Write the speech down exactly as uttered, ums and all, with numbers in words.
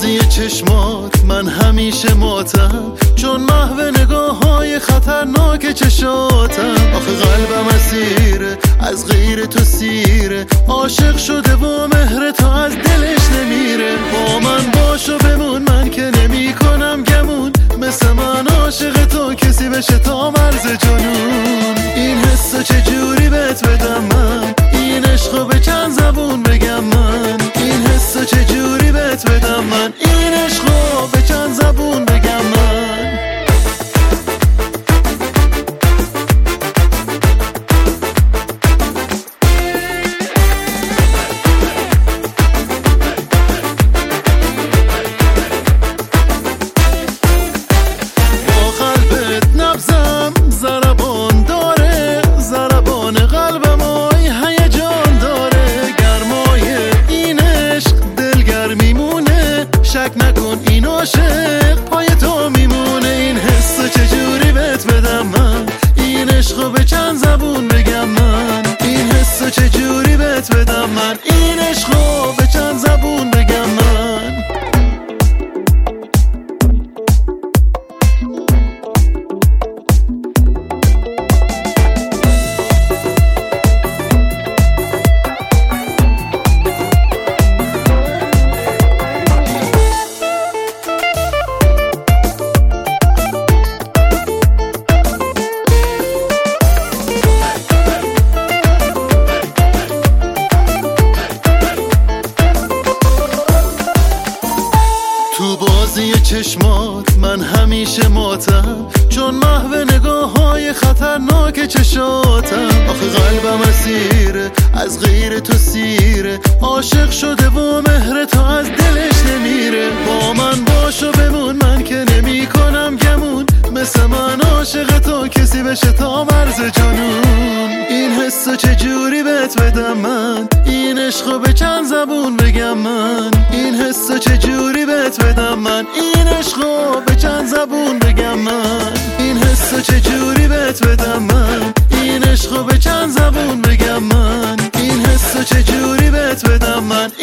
بازی چشمات من همیشه ماتم، چون محو نگاه های خطرناک چشاتم. آخه قلبم اسیره از غیر تو سیره، عاشق شده و مهر تو از دلش نمیره. با من باش و بمون، من که نمی کنم گمون، مثل من عاشق تو کسی بشه تا مرز جنون. این حسو چجوری بهت بدم من، این عشقو به چند زبون بگم من. این حسو چجوری بهت بدم من، این عشقو به چند زبون بگم من. با قلبت نبزم ضربان داره، ضربان قلبم آی هیجان داره. گرمای این عشق دلگر میمونه، شک نکن این عاشق پای تو میمونه. این حسو چجوری بهت بدم من، این عشقو به چند زبون بگم من. این حسو چجوری بهت بدم من، این عشقو به چند زبون بگم من. تو بازی چشمات من همیشه ماتم، چون محو نگاه های خطرناک چشاتم. آخه قلبم اسیره از غیر تو سیره، عاشق شده و مهر تو از دلش نمیره. با من باش و بمون، من که نمی کنم گمون، مثل من عاشق تو کسی بشه تا مرز جنون. این حسو چجوری بهت بدم من، این عشقو به چند زبون بگم من. این حسو چجوری بهت بدم من، این عشقو به چند زبون بگم من. این حسو چجوری بهت بدم من، این عشقو به چند زبون بگم من. این حسو چجوری بهت بدم من.